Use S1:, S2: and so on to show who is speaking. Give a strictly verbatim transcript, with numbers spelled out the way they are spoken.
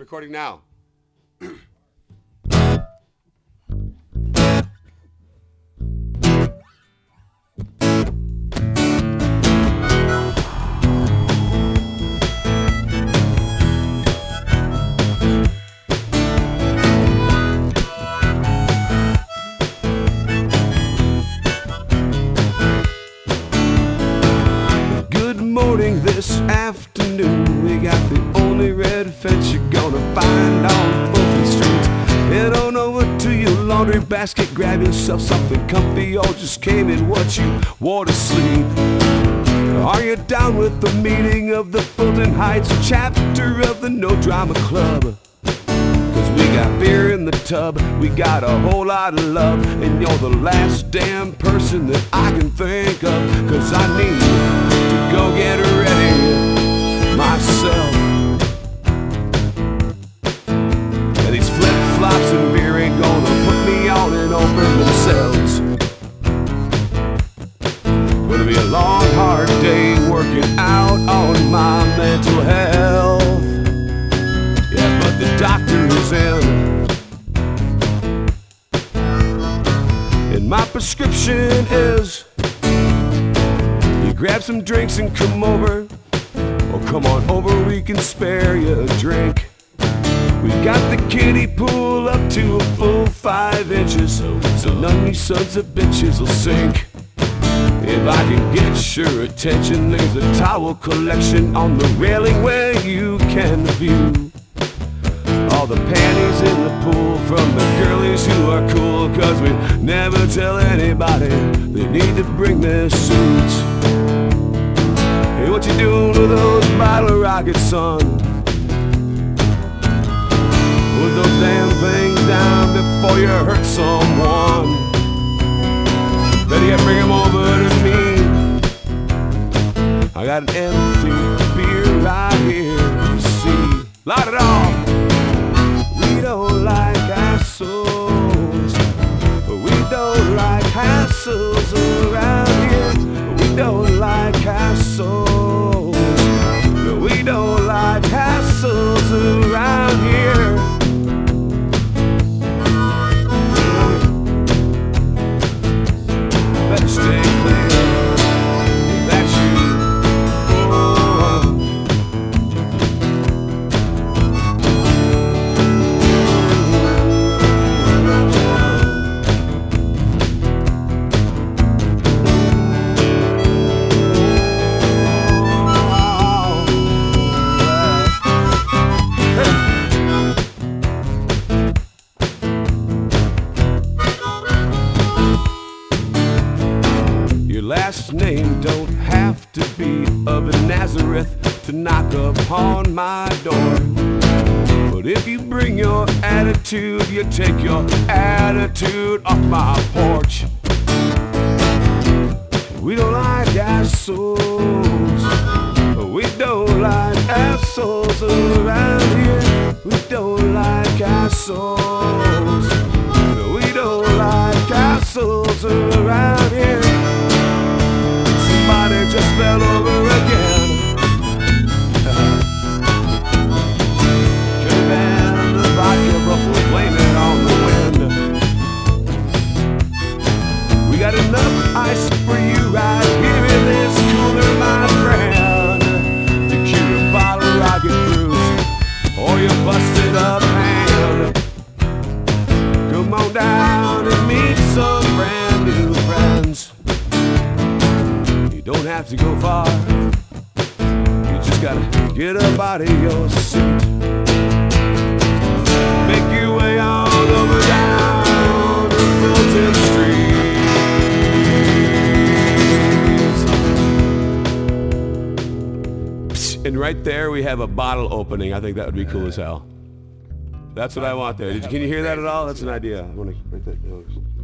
S1: recording now.
S2: This afternoon, we got the only red fence you're gonna find on Fulton Street. Head on over to your laundry basket, grab yourself something comfy, or just came in what you wore to sleep. Are you down with the meeting of the Fulton Heights chapter of the No Drama Club? Cause we got beer in the tub, we got a whole lot of love, and you're the last damn person that I can think of. Cause I need to go get ready myself. Yeah, these flip-flops and beer ain't gonna put me on and over themselves. Gonna be a long, hard day working out on my mental health. Yeah, but the doctor is in, and my prescription is you grab some drinks and come over. Oh, come on over, we can spare you a drink. We got the kiddie pool up to a full five inches, so, so none of you sons of bitches will sink. If I can get your attention, there's a towel collection on the railing where you can view all the panties in the pool from the girlies who are cool. Cause we never tell anybody they need to bring their suits. Hey, what you doing with those bottle rockets, son? Put those damn things down before you hurt someone. Better yet, bring them over to me. I got an empty beer right here, see. Light it off. We don't like assholes. We don't like hassles around here. We don't like hassles. We don't like hassles around here. Better stay clear. That's you. Oh. Last name don't have to be of a Nazareth to knock upon my door. But if you bring your attitude, you take your attitude off my porch. We don't like assholes. We don't like assholes around here. We don't like assholes. We don't like assholes around here. Somebody just fell over again. Could've been the vodka, but we'll blame it on the wind. We got enough ice for you right here in this cooler, my friend, to cure a bottle of rocket cruise or your busted up hand. Come on down and meet some brand new friends. Don't have to go far. You just gotta get up out of your seat. Make your way on over down to Fulton Street. And right there we have a bottle opening. I think that would be cool as hell. That's what I want there. Did you, can you hear that at all? That's an idea. I want to write that down.